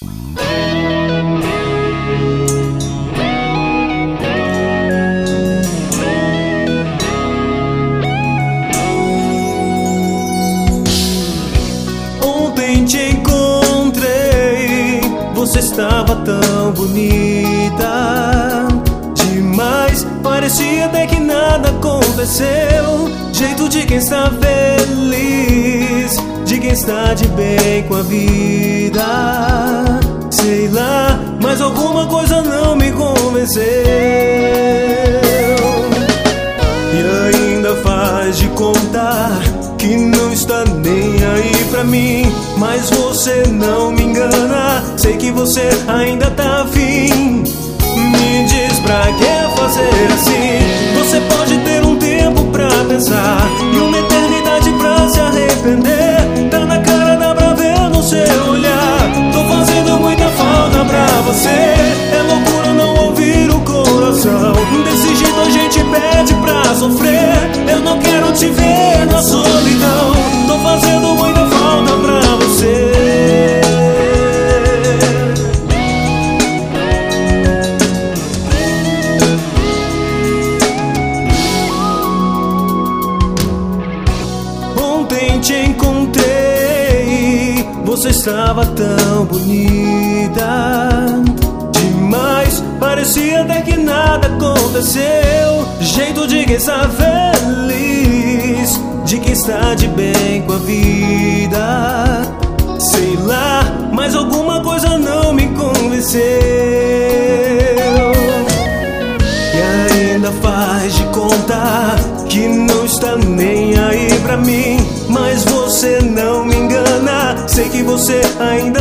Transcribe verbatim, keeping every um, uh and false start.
Ontem te encontrei, você estava tão bonita demais, parecia até que nada aconteceu. Jeito de quem está feliz, de quem está de bem com a vida. Sei lá, mas alguma coisa não me convenceu. E ainda faz de contar que não está nem aí pra mim, mas você não me engana. Sei que você ainda tá afim. Me diz pra que fazer assim? Você pode ter um tempo pra pensar e uma eternidade pra se arrepender. Tá na cara, dá pra ver no seu olhar. Tô fazendo muita falta pra você. É loucura não ouvir o coração. Desse jeito a gente pede pra sofrer. Eu não quero te ver na solidão. Tô fazendo muita falta pra você. Ontem te encontrei, você estava tão bonita demais, parecia até que nada aconteceu. Jeito de quem está feliz, de quem está de bem com a vida. Sei lá, mas alguma coisa não me convenceu. E ainda faz de contar que não está nem aí pra mim, mas você não me engana. Sei que você ainda